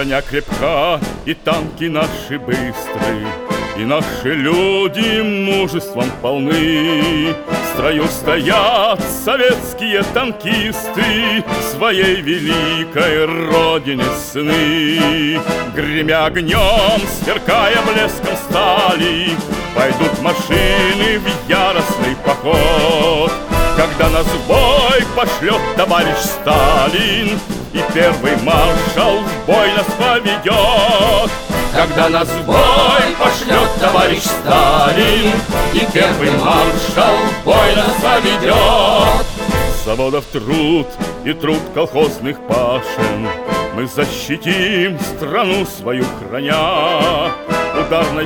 броня крепка, и танки наши быстры, и наши люди мужеством полны. В строю стоят советские танкисты, своей великой родине сыны. Гремя огнем, сверкая блеском стали, пойдут машины в яростный поход. Когда нас в бой пошлет товарищ Сталин, и первый маршал в бой нас поведет. Когда нас в бой пошлет товарищ Сталин, и первый маршал в бой нас поведет. Заводов труд и труд колхозных пашен мы защитим страну свою храня. Ударной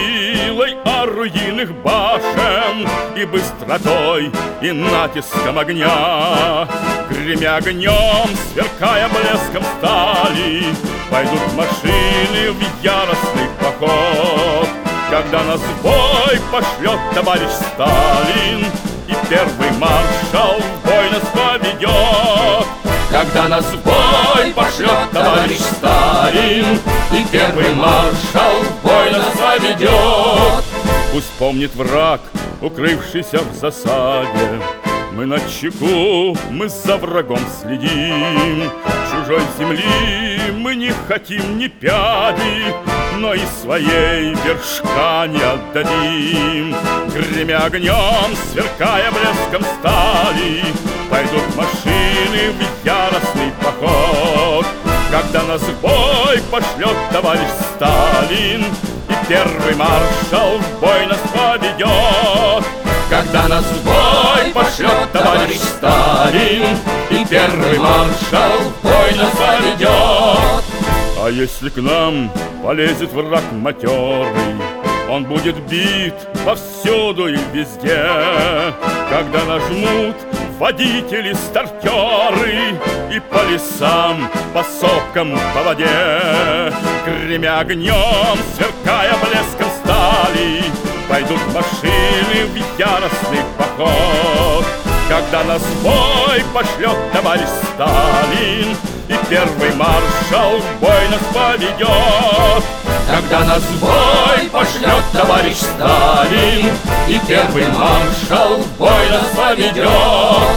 силой орудийных башен и быстротой, и натиском огня. Гремя огнем, сверкая блеском стали, пойдут машины в яростный поход. Когда нас в бой пошлет товарищ Сталин, и первый маршал в бой нас поведет. Когда нас в бой пошлет товарищ Сталин, и первый маршал в бой нас поведет. Пусть помнит враг, укрывшийся в засаде, мы начеку, мы за врагом следим. Чужой земли мы не хотим ни пяди, но и своей вершка не отдадим. Гремя огнем, сверкая блеском стали, пойдут машины в яростный поход. Когда нас в бой пошлет товарищ Сталин, и первый маршал в бой нас поведет. Когда нас в бой пошлет товарищ Сталин, и первый маршал в бой нас поведет. А если к нам полезет враг матерый, он будет бит повсюду и везде. Когда нажмут водители-стартеры, и по лесам, по сопкам, по воде, гремя огнем, сверкая блеском стали, пойдут машины в яростный поход. Когда нас в бой пошлет товарищ Сталин, и первый маршал в бой нас поведет. Когда нас в бой пошлет товарищ Сталин, и первый маршал в бой нас поведет.